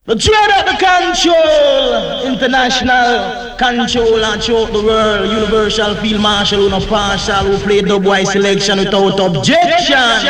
The dread of the control, international control and throughout the world, universal field marshal who no partial, who play dubwise selection without objection.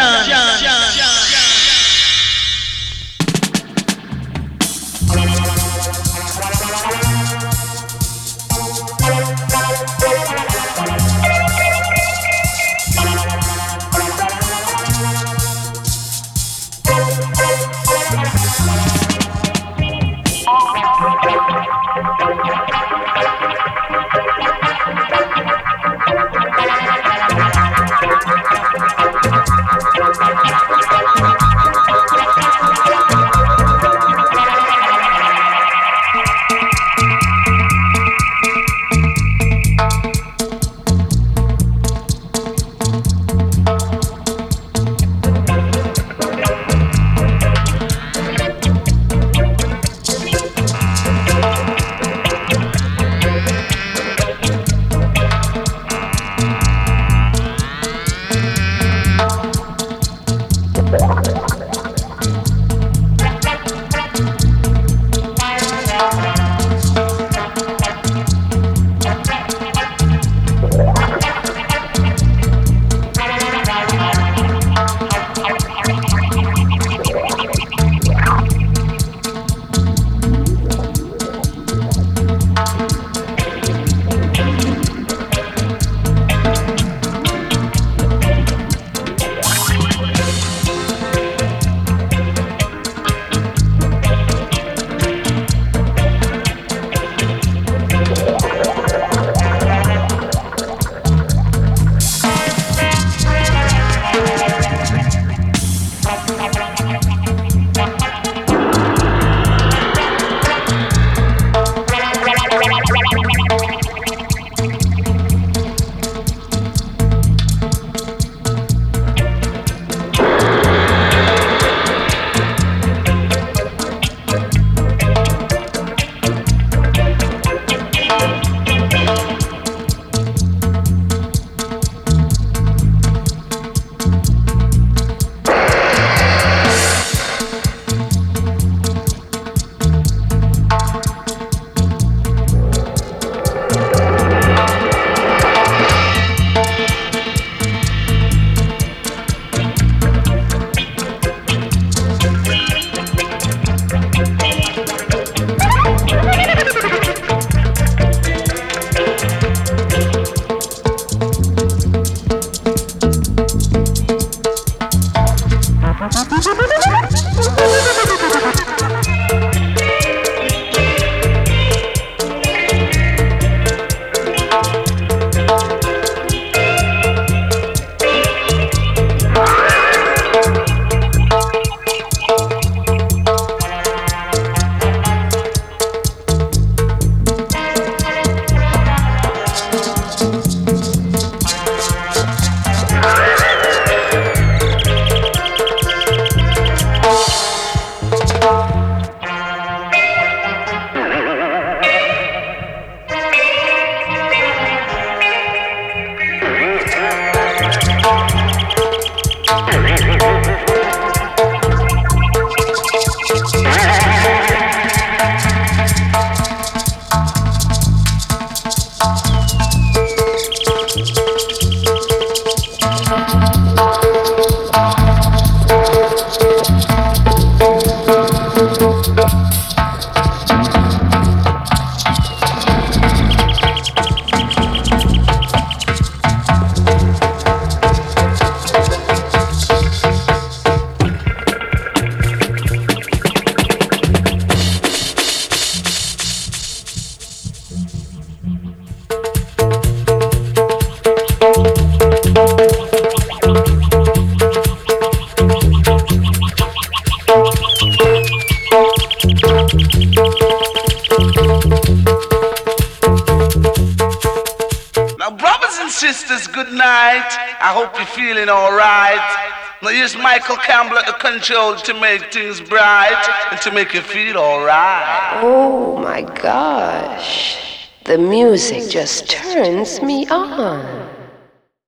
Sisters, good night. I hope you're feeling alright. Now here's Michael Campbell at the control to make things bright and to make you feel alright. Oh my gosh, the music just turns me on.